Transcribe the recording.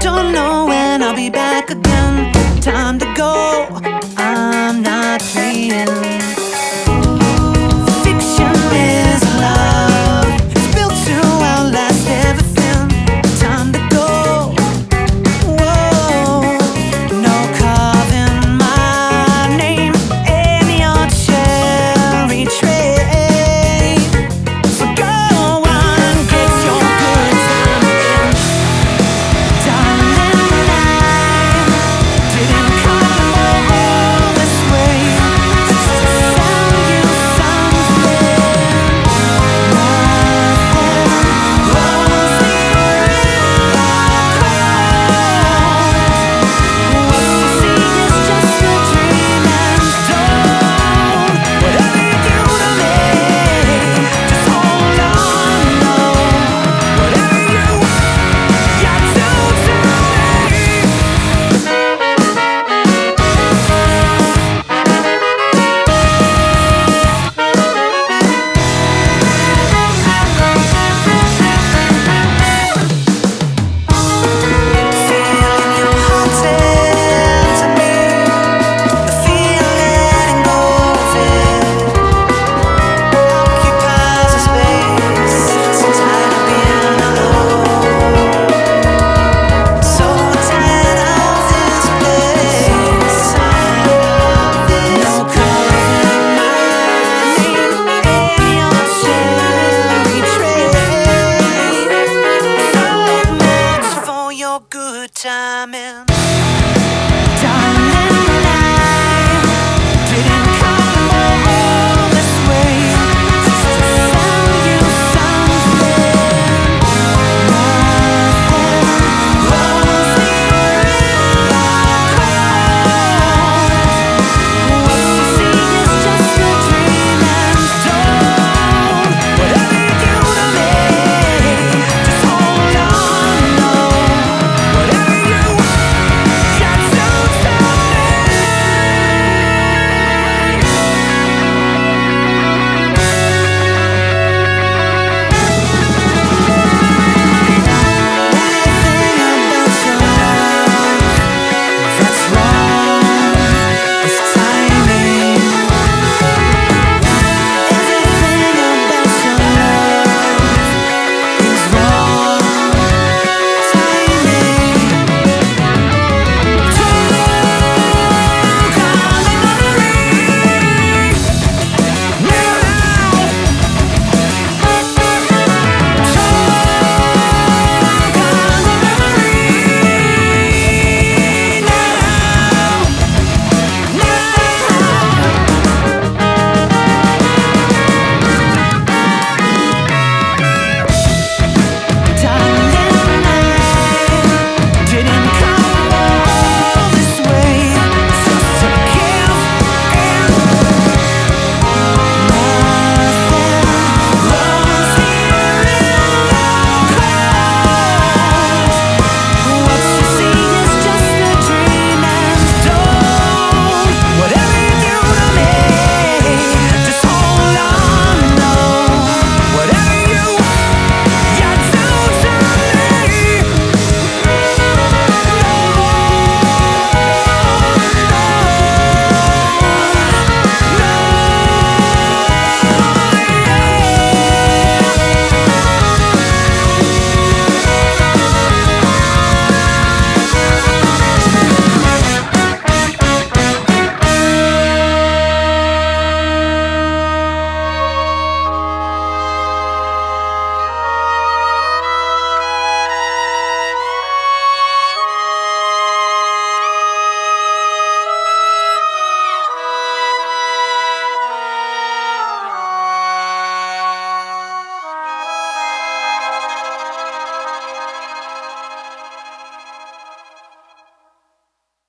Don't know when I'll be back again. Time to go, I'm not playing. Fiction is love, it's built to outlast everything. Time to go, whoa. No carving my name in your cherry tray. So go on, get your good time in. Darling, I didn't come all this way just to sell you something. Nothing grows here cold. What you see is just a dream, and don't, whatever you do to me, just hold on, no. Whatever you do to me. Feeling your heart tell to me, the fear letting go of it occupies a space so tired of being alone. So tired of this place. No carving my name in your cherry tray. So much for your good timing.